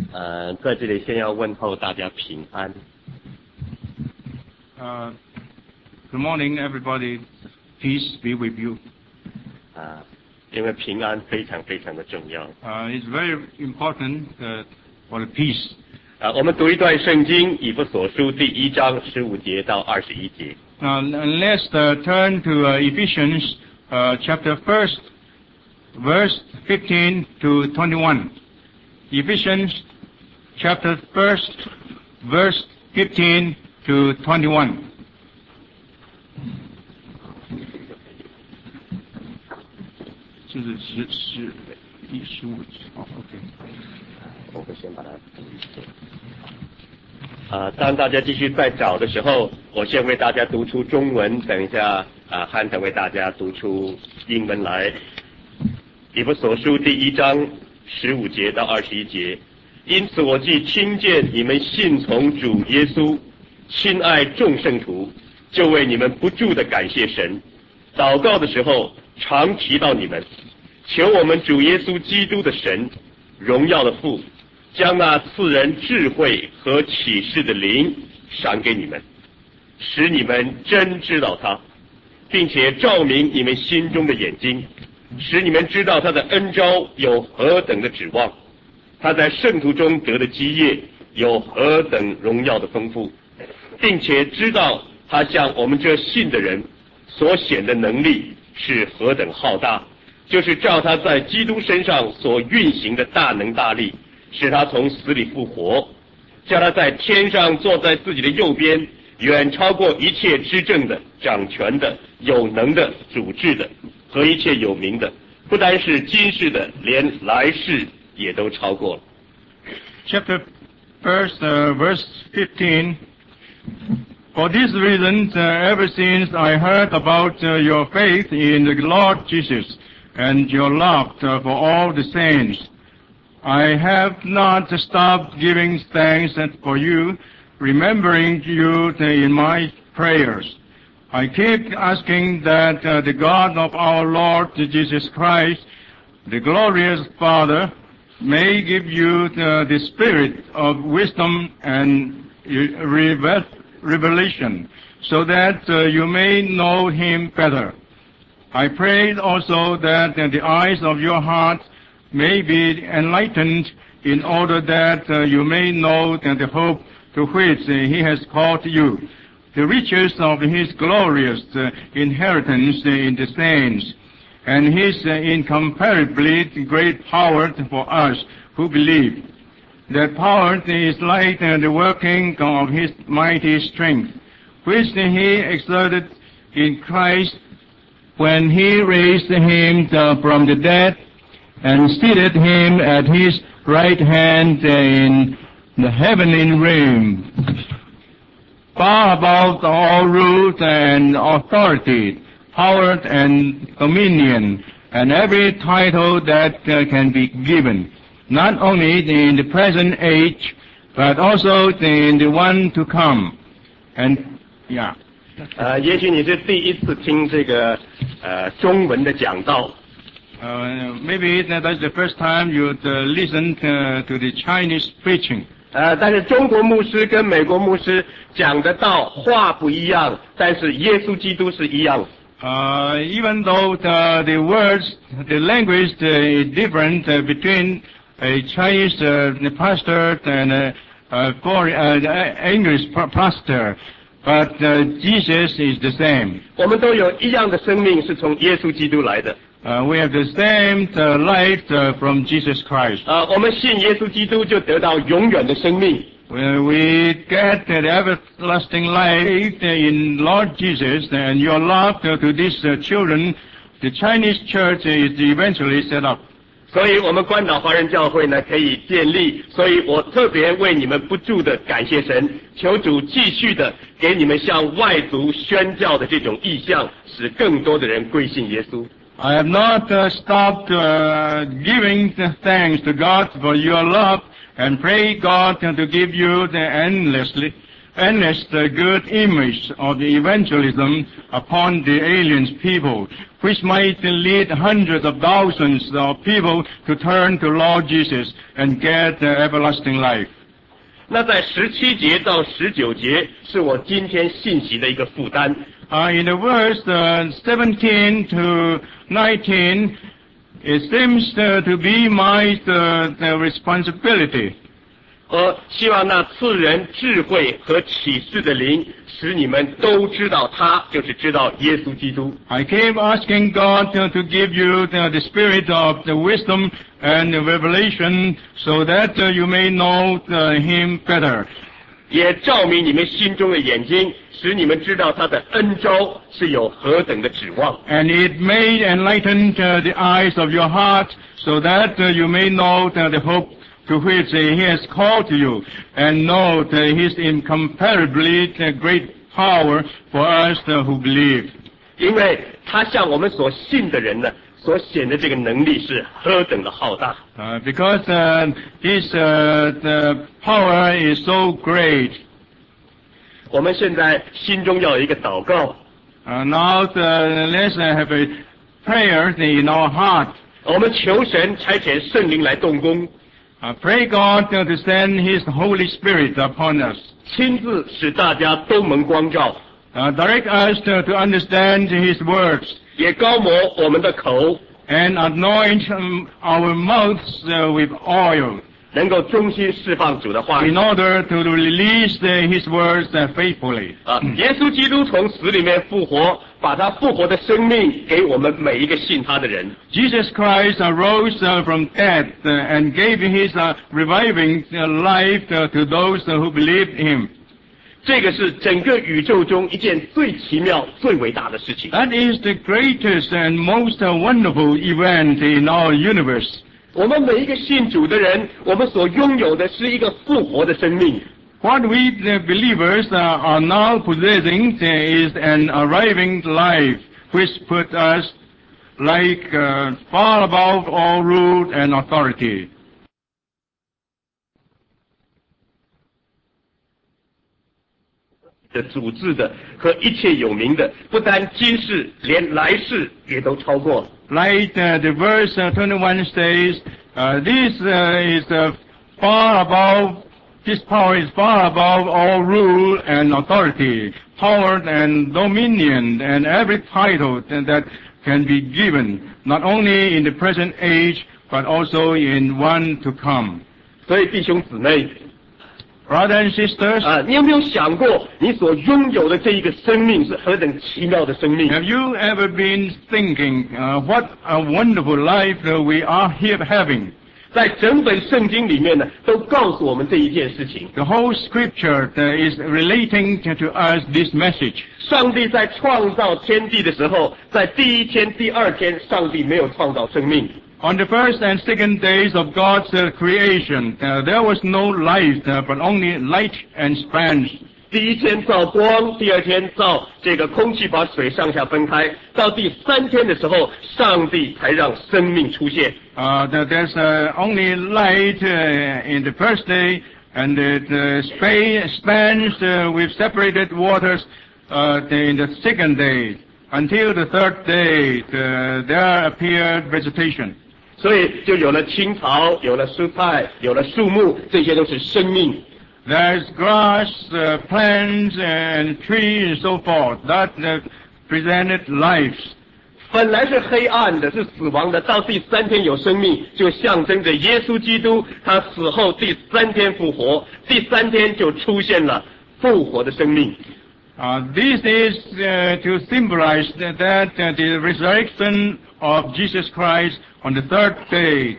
在这里先要问候大家平安。 Good morning, everybody. Peace be with you. 因为平安非常非常的重要。 It's very important for the peace. 我们读一段圣经，以弗所书第1章15节到21节。 Let's turn to Ephesians chapter 1, verse 15 to 21. Ephesians chapter 1, verse 15 to 21. 15 OK。 我会先把它当大家继续在找的时候，我先为大家读出中文，等一下汉腾为大家读出英文来。以弗所书第1章15节到21节。因此我既听见你们信从主耶稣，亲爱众圣徒，就为你们不住的感谢神。祷告的时候常提到你们，求我们主耶稣基督的神，荣耀的父，将那赐人智慧和启示的灵赏给你们，使你们真知道他，并且照明你们心中的眼睛，使你们知道他的恩召有何等的指望，他在圣徒中得的基业有何等荣耀的丰富，并且知道他向我们这信的人所显的能力是何等浩大，就是照他在基督身上所运行的大能大力，使他从死里复活，叫他在天上坐在自己的右边，远超过一切执政的、掌权的、有能的、主治的和一切有名的，不单是今世的，连来世也都超过了。 Chapter 1, verse 15. For this reason, ever since I heard about your faith in the Lord Jesus and your love for all the saints, I have not stopped giving thanks for you, remembering you in my prayers. I keep asking that the God of our Lord Jesus Christ, the glorious Father, may give you the spirit of wisdom and revelation, so that you may know him better. I pray also that the eyes of your heart may be enlightened, in order that you may know the hope to which he has called you, the riches of his glorious inheritance in the saints, and his incomparably great power for us who believe. That power is like the working of his mighty strength, which he exerted in Christ when he raised him from the dead and seated him at his right hand in the heavenly realm, far above all rule and authority, power and dominion, and every title that can be given, not only in the present age, but also in the one to come. And, yeah. 也许你是第一次听这个中文的讲道。 Maybe that's the first time you'd listen to the Chinese preaching. 但是中国牧师跟美国牧师讲的道话不一样，但是耶稣基督是一样。 Even though the words, the language is different between a Chinese pastor and a foreign English pastor, but Jesus is the same. 我们都有一样的生命，是从耶稣基督来的。 We have the same life from Jesus Christ. 我们信耶稣基督就得到永远的生命。 We get the everlasting life in Lord Jesus, and your love to these children, the Chinese church is eventually set up. 所以我们关岛华人教会呢可以建立，所以我特别为你们不住的感谢神，求主继续的给你们向外族宣教的这种意向，使更多的人归信耶稣。 I have not stopped giving thanks to God for your love, and pray God to give you endlessly endless good image of the evangelism upon the aliens people, which might lead hundreds of thousands of people to turn to Lord Jesus and get everlasting life. 那在17节到19节是我今天信息的一个负担。 In the verse 17 to 19, it seems to be my the responsibility. 我希望那赐人智慧和启示的灵，使你们都知道他，就是知道耶稣基督。 I keep asking God to give you the spirit of the wisdom and the revelation, so that you may know Him better. 也照明你们心中的眼睛，使你们知道他的恩召是有何等的指望。 And it may enlighten the eyes of your heart, so that you may know the hope to which He has called you, and know His incomparably great power for us who believe. 因为他向我们所信的人呢，所显的这个能力是何等的浩大。 Because His the power is so great. 我们现在心中要有一个祷告。 Now let's have a prayer in our heart. 我们求神差遣圣灵来动工。 Pray God to send His Holy Spirit upon us. 亲自使大家都蒙光照。 Direct us to understand His words. 也高抹我们的口。 And anoint our mouths with oil. 能够忠心释放主的话语。 In order to release His words faithfully. 耶稣基督从死里面复活，把他复活的生命给我们每一个信他的人。 Jesus Christ arose from death and gave His reviving life to those who believed Him. 这个是整个宇宙中一件最奇妙、最伟大的事情。 That is the greatest and most wonderful event in our universe. 我们每一个信主的人，我们所拥有的是一个复活的生命。 What we the believers are now possessing is an arriving life, which put us like far above all rule and authority. 的主治的和一切有名的，不单今世，连来世也都超过。 Like the verse 21 says, this is far above. This power is far above all rule and authority, power and dominion, and every title that can be given, not only in the present age, but also in one to come. 所以弟兄姊妹。 Brothers and sisters, 你有没有想过，你所拥有的这一个生命是何等奇妙的生命 have you ever been thinking, what a wonderful life we are here having? 在整本圣经里面呢，都告诉我们这一件事情。 The whole scripture is relating to us this message. 上帝在创造天地的时候，在第一天、第二天，上帝没有创造生命。 On the first and second days of God's creation, there was no light, but only light and span. 第一天造光，第二天造这个空气把水上下分开，到第三天的时候，上帝才让生命出现。 There's only light in the first day, and the spans with separated waters in the second day. Until the third day, there appeared vegetation. 所以就有了青草，有了蔬菜，有了树木，这些都是生命。 There's grass, plants, and trees, and so forth that presented lives. 本来是黑暗的，是死亡的，到第三天有生命，就象征着耶稣基督，他死后第三天复活，第三天就出现了复活的生命。 This is to symbolize that the resurrection of Jesus Christ on the third day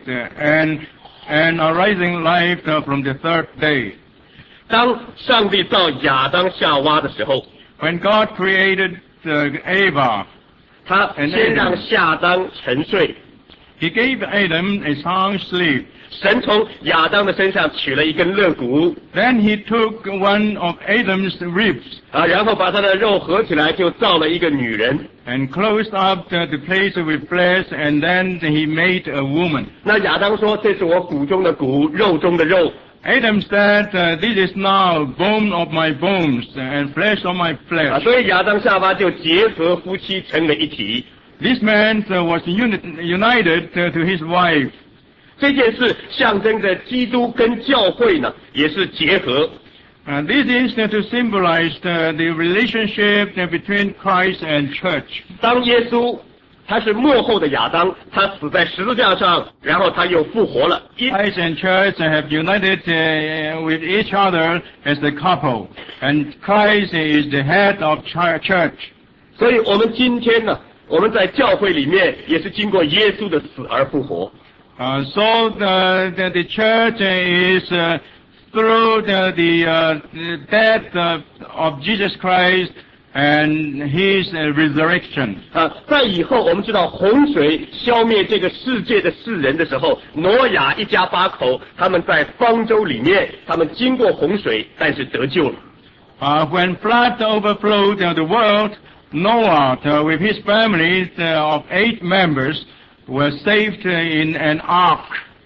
and a rising life from the third day. 当上帝造亚当夏娃的时候 When God created Eva, 他先让夏当沉睡 He gave Adam a sound sleep. 神从亚当的身上取了一根肋骨 Then He took one of Adam's ribs 然后把他的肉合起来，就造了一个女人 and closed up the place with flesh, and then He made a woman. 那亚当说：“这是我骨中的骨，肉中的肉。” Adam said, "This is now bone of my bones and flesh of my flesh." 所以亚当夏娃就结合夫妻成为一体。 This man was united to his wife. 这件事象征着基督跟教会呢也是结合。 This is to symbolize the relationship between Christ and church. 当耶稣他是末后的亚当，他死在十字架上，然后他又复活了。 Christ and church have united with each other as a couple, and Christ is the head of church. 所以我们今天呢，我们在教会里面也是经过耶稣的死而复活。 So the church is through the death of Jesus Christ and His resurrection. 在以后我们知道洪水消灭这个世界的世人的时候，挪亚一家8口他们在方舟里面，他们经过洪水，但是得救了。 When flood overflowed the world, Noah with his family of 8 members were saved in an ark.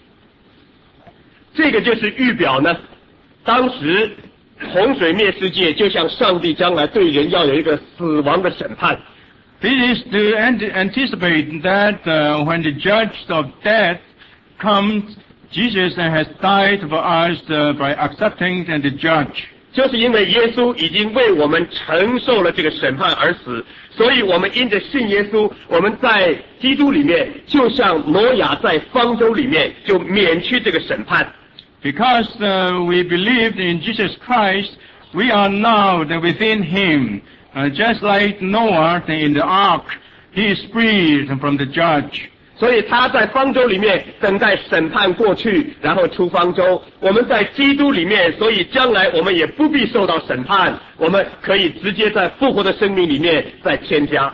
这个就是预表呢，当时洪水灭世界，就像上帝将来对人要有一个死亡的审判。 This is to anticipate that when the judge of death comes, Jesus has died for us by accepting the judge. 就是因为耶稣已经为我们承受了这个审判而死，所以我们因着信耶稣，我们在基督里面，就像挪亚在方舟里面，就免去这个审判。 Because we believed in Jesus Christ, we are now within Him. Just like Noah in the ark, he is freed from the judge. 所以他在方舟里面等待审判过去，然后出方舟。我们在基督里面，所以将来我们也不必受到审判，我们可以直接在复活的生命里面再添加。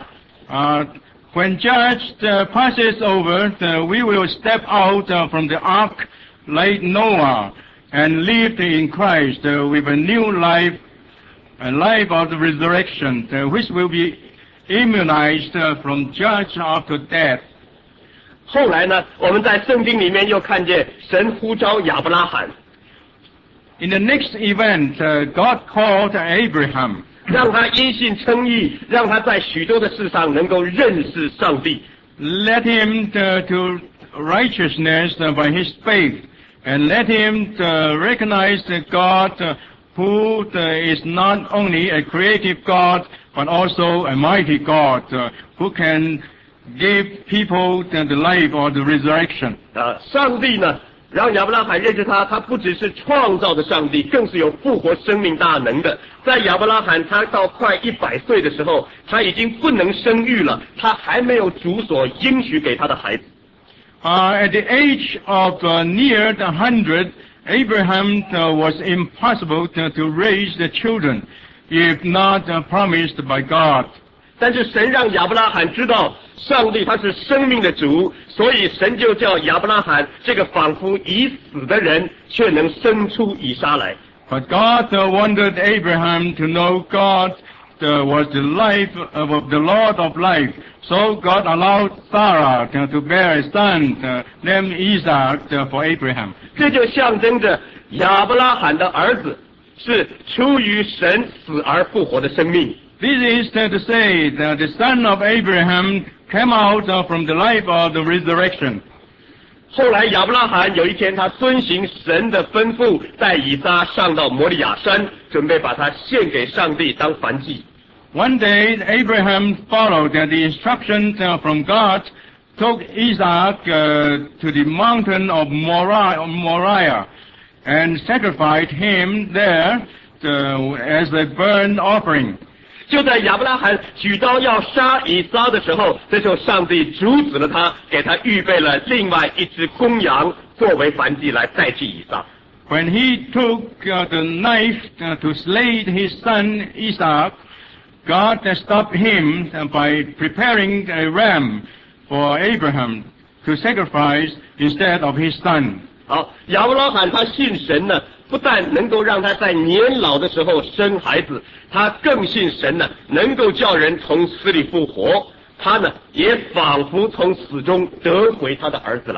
When judge passes over, we will step out from the ark like Noah and live in Christ with a new life, a life of the resurrection, which will be immunized from judge after death. 后来呢，我们在圣经里面又看见神呼召亚伯拉罕。 In the next event, God called Abraham. 让他因信称义，让他在许多的事上能够认识上帝。 Let him to righteousness by his faith, and let him recognize God who is not only a creative God, but also a mighty God who can give people the life or the resurrection. 上帝呢，让亚伯拉罕认识他，他不只是创造的上帝，更是有复活生命大能的。在亚伯拉罕他到快100岁的时候，他已经不能生育了，他还没有主所应许给他的孩子。 At the age of near 100, Abraham was impossible to raise the children, if not promised by God. 但是神让亚伯拉罕知道，上帝他是生命的主，所以神就叫亚伯拉罕这个仿佛已死的人，却能生出以撒来。 But God wanted Abraham to know God was the life of the Lord of life. So God allowed Sarah to bear a son named Isaac for Abraham. 这就象征着亚伯拉罕的儿子是出于神死而复活的生命。 This is to say that the son of Abraham came out from the life of the resurrection. 后来亚伯拉罕有一天，他遵行神的吩咐，带以撒上到摩利亚山，准备把他献给上帝当燔祭。 One day, Abraham followed the instructions from God, took Isaac to the mountain of Moriah, and sacrificed him there as a burnt offering. 就在亚伯拉罕举刀要杀以撒的时候，这时候上帝阻止了他，给他预备了另外一只公羊作为燔祭来代替以撒。 When he took the knife to slay his son Isaac, God stopped him by preparing a ram for Abraham to sacrifice instead of his son. 好，亚伯拉罕他信神呢，不但能够让他在年老的时候生孩子，他更信神呢，能够叫人从死里复活。他呢，也仿佛从死中得回他的儿子来。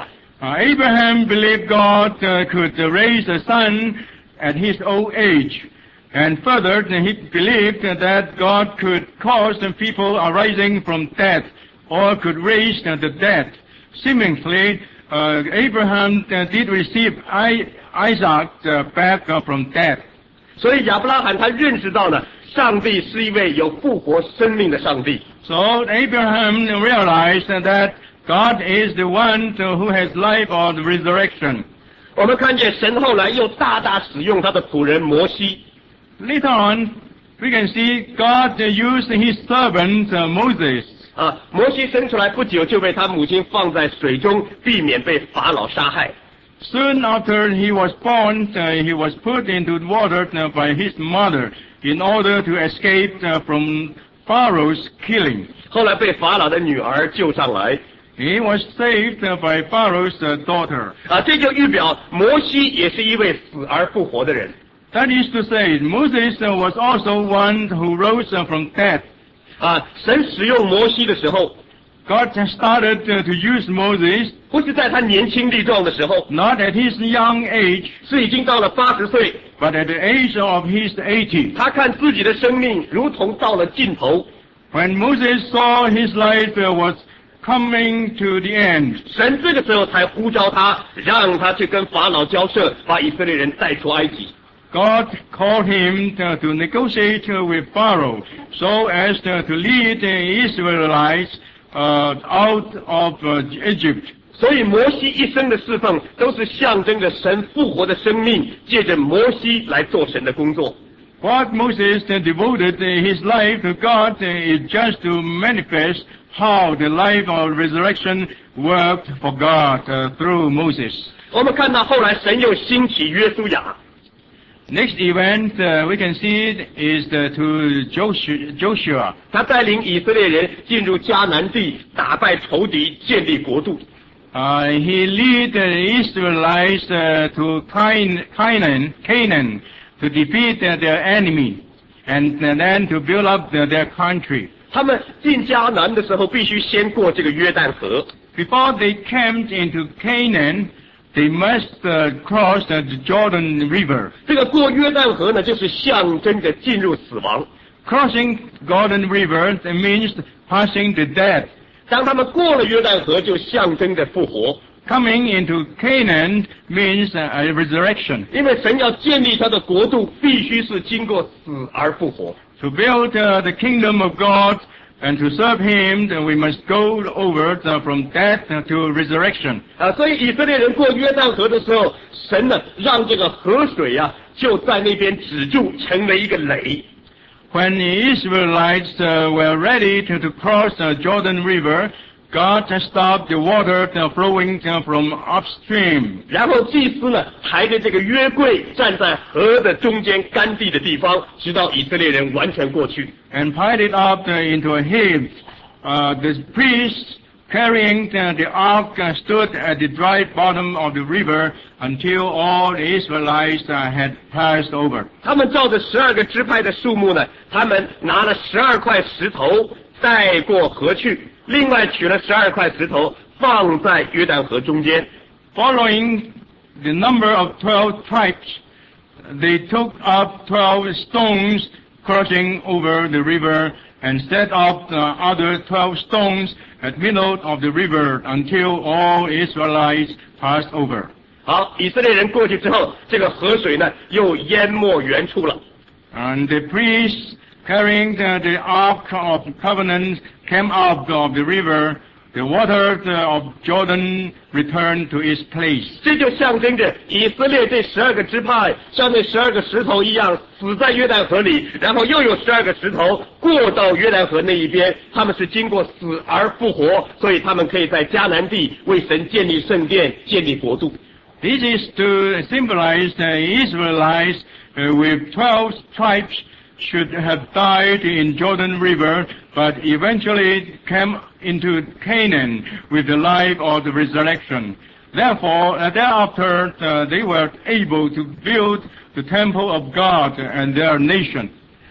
Abraham believed God could raise a son at his old age. And further, he believed that God could cause people arising from death or could raise the dead. Seemingly, Abraham did receive Isaac back from death. 所以亚伯拉罕他认识到了上帝是一位有复活生命的上帝。 So Abraham realized that God is the one who has life or the resurrection. 我们看见神后来又大大使用他的仆人摩西。 Later on, we can see God used his servant Moses. 摩西生出来不久就被他母亲放在水中，避免被法老杀害。 Soon after he was born, he was put into the water by his mother in order to escape from Pharaoh's killing. 后来被法老的女儿救上来。 He was saved by Pharaoh's daughter. 这就预表摩西也是一位死而复活的人。 That is to say, Moses was also one who rose from death. 神使用摩西的时候 God started to use Moses, 不是在他年轻力壮的时候， not at his young age, 是已经到了80岁。 but at the age of his 80. 他看自己的生命如同到了尽头， When Moses saw his life was coming to the end, 神这个时候才呼召他，让他去跟法老交涉，把以色列人带出埃及。 God called him to negotiate with Pharaoh so as to lead the Israelites out of Egypt. 所以摩西一生的侍奉都是象征着神复活的生命，借着摩西来做神的工作。 What Moses devoted his life to God is just to manifest how the life of resurrection worked for God through Moses. 我们看到后来神又兴起约书亚。 Next event we can see is to Joshua. 他带领以色列人进入迦南地，打败仇敌，建立国度。 He led the Israelites to Canaan to defeat their enemy and then to build up their country. 他们进迦南的时候，必须先过这个约旦河。 Before they came into Canaan, they must cross the Jordan River. 这个过约旦河呢，就是象征着进入死亡。 Crossing Jordan River means passing the death. 当他们过了约旦河，就象征着复活。 Coming into Canaan means a resurrection. 因为神要建立他的国度，必须是经过死而复活。 To build the kingdom of God and to serve Him, we must go over from death to resurrection. 所以以色列人过约旦河的时候，神呢让这个河水就在那边止住，成为一个垒。 When the Israelites were ready to cross the Jordan River, God stopped the water flowing from upstream. 然后祭司呢抬着这个约柜站在河的中间干地的地方，直到以色列人完全过去。 And piled it up into a heap. The priests carrying the ark stood at the dry bottom of the river until all the Israelites had passed over. 他们照着12个支派的数目呢，他们拿了12块石头带过河去，另外取了12块石头放在约旦河中间。 Following the number of 12 tribes, they took up 12 stones crossing over the river and set up the other 12 stones at middle of the river until all Israelites passed over. 好，以色列人过去之后，这个河水呢又淹没原处了。 And the priests carrying the Ark of Covenant came out of the river. The water of Jordan returned to its place. 这就象征着以色列这12个支派像那12个石头一样死在约旦河里，然后又有12个石头过到约旦河那一边，他们是经过死而复活，所以他们可以在迦南地为神建立圣殿，建立国度。 This is to symbolize the Israelites with 12 tribes should have died in Jordan River, but eventually came into Canaan with the life of the resurrection. Therefore, thereafter, they were able to build the temple of God and their nation.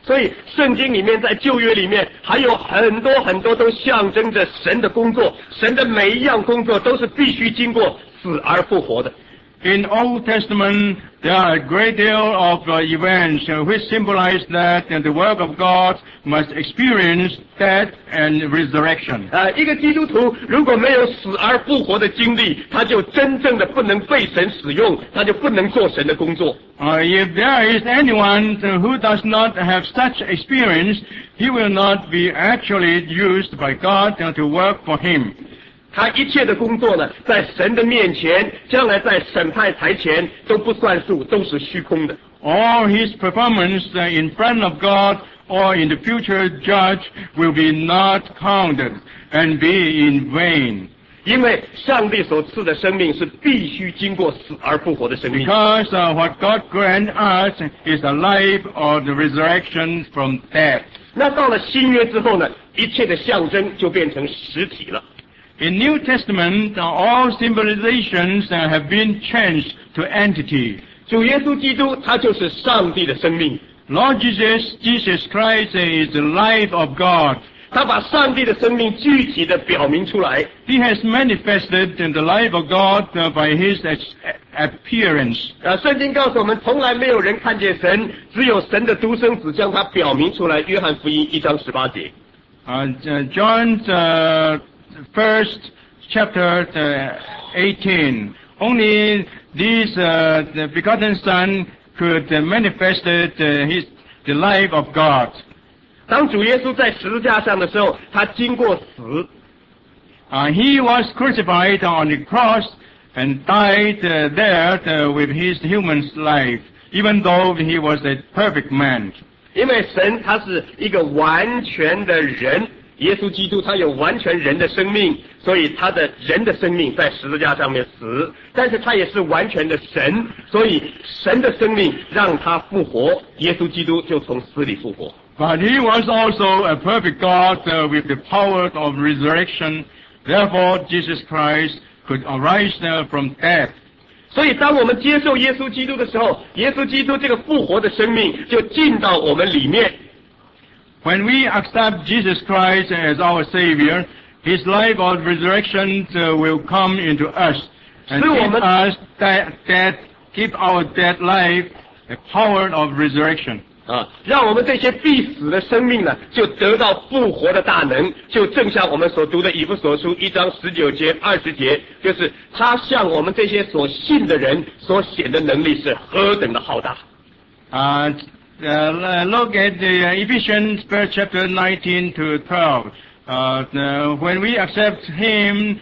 所以圣经里面在旧约里面还有很多很多都象征着神的工作，神的每一样工作都是必须经过死而复活的。 In Old Testament, there are a great deal of events which symbolize that the work of God must experience death and resurrection. 一个基督徒如果没有死而复活的经历，他就真正的不能被神使用，他就不能做神的工作。 If there is anyone who does not have such experience, he will not be actually used by God to work for him. 他一切的工作呢，在神的面前，将来在审判台前都不算数，都是虚空的。 All his performance in front of God or in the future judge will be not counted and be in vain. 因为上帝所赐的生命是必须经过死而复活的生命。 Because what God grants us is a life of the resurrection from death. 那到了新约之后呢，一切的象征就变成实体了。 In New Testament, all symbolizations have been changed to entity. 主耶稣基督他就是上帝的生命。 Lord Jesus Christ is the life of God. 他把上帝的生命具体的表明出来。 He has manifested in the life of God by His appearance. 圣经告诉我们，从来没有人看见神，只有神的独生子将他表明出来。约翰福音1章18节。 John's first chapter 18. Only this the begotten Son could manifest the life of God. 当主耶稣在十字架上的时候，他经过死。 He was crucified on the cross and died there with his human life, even though he was a perfect man. 因为神他是一个完全的人。耶稣基督他有完全人的生命，所以他的人的生命在十字架上面死，但是他也是完全的神，所以神的生命让他复活，耶稣基督就从死里复活。 But he was also a perfect God with the power of resurrection. Therefore, Jesus Christ could arise from death. 所以当我们接受耶稣基督的时候，耶稣基督这个复活的生命就进到我们里面。 When we accept Jesus Christ as our Savior, His life of resurrection will come into us and give our dead life the power of resurrection. 让我们这些必死的生命呢，就得到复活的大能，就正像我们所读的以弗所书1章19节、20节，就是他向我们这些所信的人所显的能力是何等的浩大。 Look at the Ephesians first chapter 19 to 12. When we accept Him,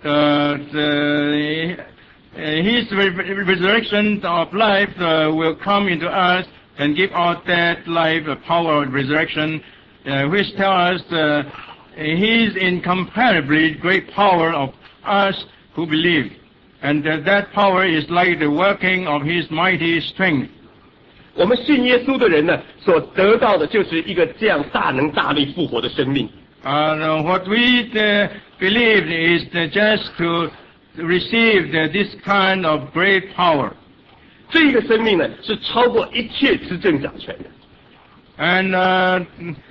His resurrection of life will come into us and give our dead life a power of resurrection, which tells us His incomparably great power of us who believe, and that power is like the working of His mighty strength. 我们信耶稣的人呢，所得到的就是一个这样大能大力复活的生命。 What we believe is just to receive this kind of great power. 这个生命呢，是超过一切执政掌权的。 And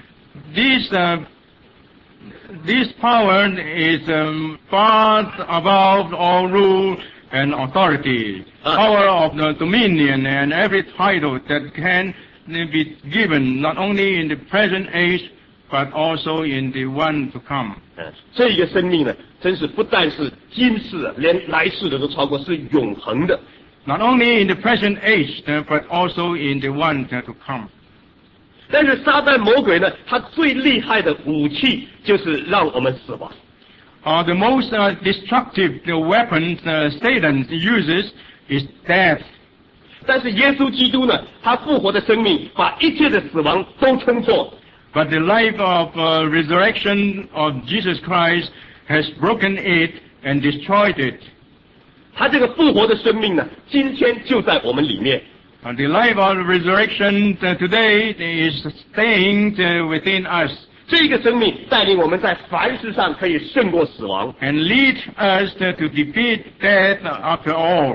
this power is far above all rule and authority, power of the dominion and every title that can be given not only in the present age but also in the one to come. 这个生命呢，真是不但是今世，连来世的都超过，是永恒的。 Not only in the present age but also in the one to come. 但是撒旦魔鬼呢，他最厉害的武器就是让我们死亡。 The most destructive weapon Satan uses is death. 但是耶稣基督呢，他复活的生命把一切的死亡都冲破。 But the life of resurrection of Jesus Christ has broken it and destroyed it. 他这个复活的生命呢，今天就在我们里面。 The life of resurrection today is staying within us. 这个生命带领我们在凡事上可以胜过死亡 and lead us to defeat death after all.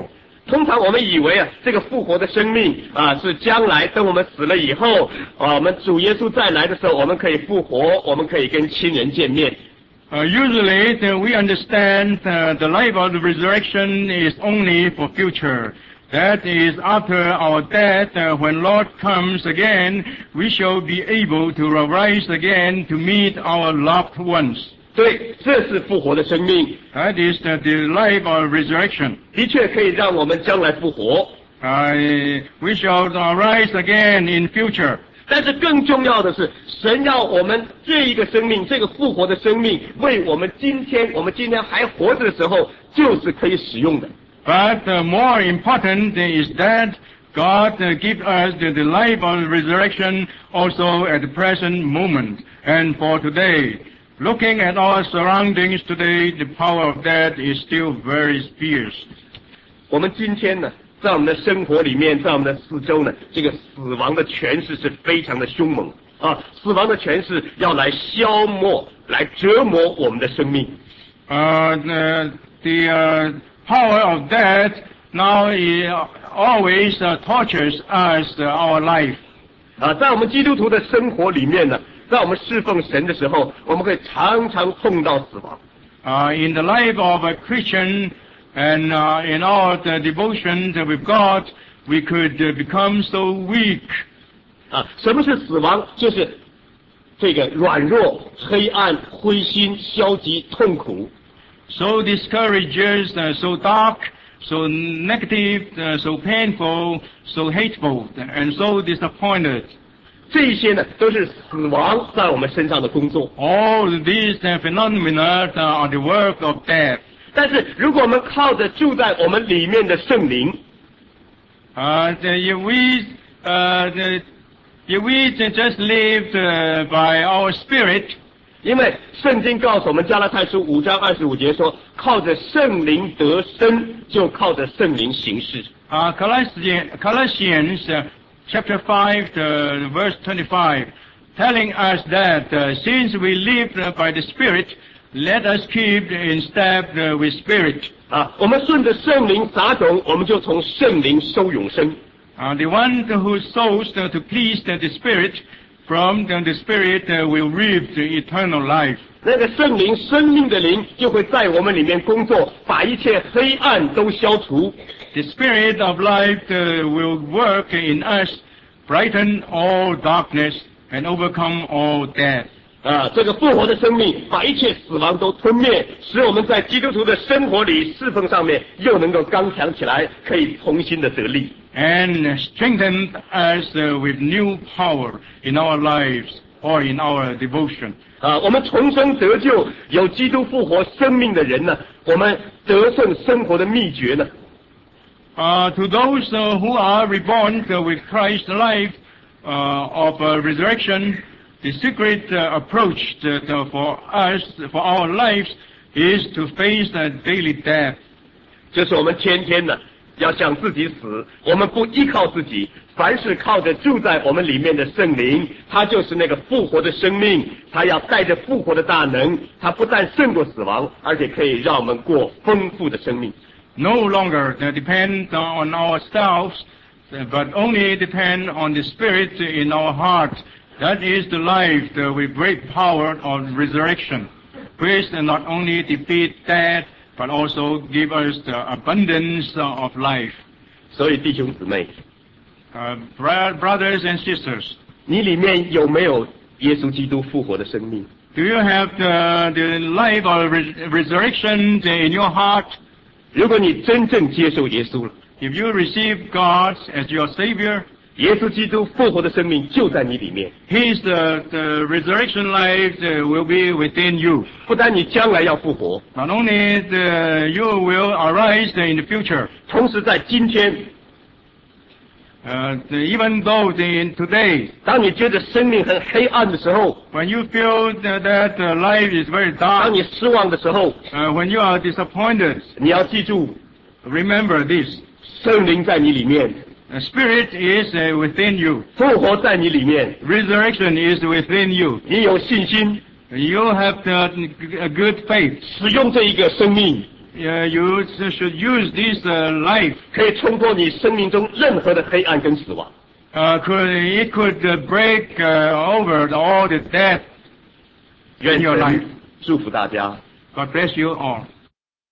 通常我们以为这个复活的生命是将来等我们死了以后我们主耶稣再来的时候，我们可以复活，我们可以跟亲人见面。 Usually, we understand the life of the resurrection is only for future. That is, after our death, when Lord comes again, we shall be able to arise again to meet our loved ones. 对，这是复活的生命。 That is the life of resurrection. 的确可以让我们将来复活。 We shall arise again in future. 但是更重要的是，神要我们这一个生命，这个复活的生命，为我们今天还活着的时候，就是可以使用的。 But more important is that God gives us the life of resurrection also at the present moment and for today. Looking at our surroundings today, the power of that is still very fierce. 我们今天呢，在我们的生活里面，在我们的四周呢，这个死亡的权势是非常的凶猛死亡的权势要来消磨、来折磨我们的生命。 The power of death now always tortures us our life. 在我们基督徒的生活里面呢，在我们侍奉神的时候，我们会常常碰到死亡。 In the life of a Christian and in our devotion with God, we could become so weak. 什么是死亡？就是这个软弱、黑暗、灰心、消极、痛苦。 So discouraged, so dark, so negative, so painful, so hateful, and so disappointed. 这些呢，都是死亡在我们身上的工作。 All these phenomena are the work of death. 但是，如果我们靠着住在我们里面的圣灵 if we just lived by our spirit. 因为圣经告诉我们，加拉太书5章25节说，靠着圣灵得生，就靠着圣灵行事。 Colossians chapter 5 verse 25, telling us that since we live by the Spirit, let us keep in step with Spirit. 我们顺着圣灵撒种，我们就从圣灵收永生。 The one who sows to please the Spirit, from the Spirit will reap the eternal life. 那个圣灵，生命的灵就会在我们里面工作，把一切黑暗都消除。 The Spirit of life will work in us, brighten all darkness and overcome all death. 这个复活的生命把一切死亡都吞灭，使我们在基督徒的生活里侍奉上面又能够刚强起来，可以重新的得力。 And strengthen us with new power in our lives or in our devotion. 我们重生得救，有基督复活生命的人呢，我们得胜生活的秘诀呢 ？To those who are reborn with Christ's life of resurrection, the secret approach for us, for our lives, is to face daily death. 就是我们天天呢要向自己死，我们不依靠自己，凡是靠着住在我们里面的圣灵，他就是那个复活的生命，他要带着复活的大能，他不但胜过死亡，而且可以让我们过丰富的生命。 No longer depend on ourselves, but only depend on the Spirit in our heart. That is the life with great power of resurrection, which not only defeat death, but also give us the abundance of life. 所以弟兄姊妹 brothers and sisters, 你里面有没有耶稣基督复活的生命？ Do you have the life of resurrection in your heart? 如果你真正接受耶稣了， If you receive God as your Savior, 耶稣基督复活的生命就在你里面。 His the resurrection life will be within you. 不但你将来要复活， Not only you will arise in the future, 同时在今天， even though in today, 当你觉得生命很黑暗的时候， when you feel that life is very 当 dark, 你失望的时候， when you are disappointed, 你要记住， remember this. 圣灵在你里面， The Spirit is within you. 复活在你里面， Resurrection is within you. 你有信心， You have a good faith. 使用这一个生命， you should use this life. 可以冲破你生命中任何的黑暗跟死亡。 It could break over all the death 愿 in your life. 神祝福大家。 God bless you all.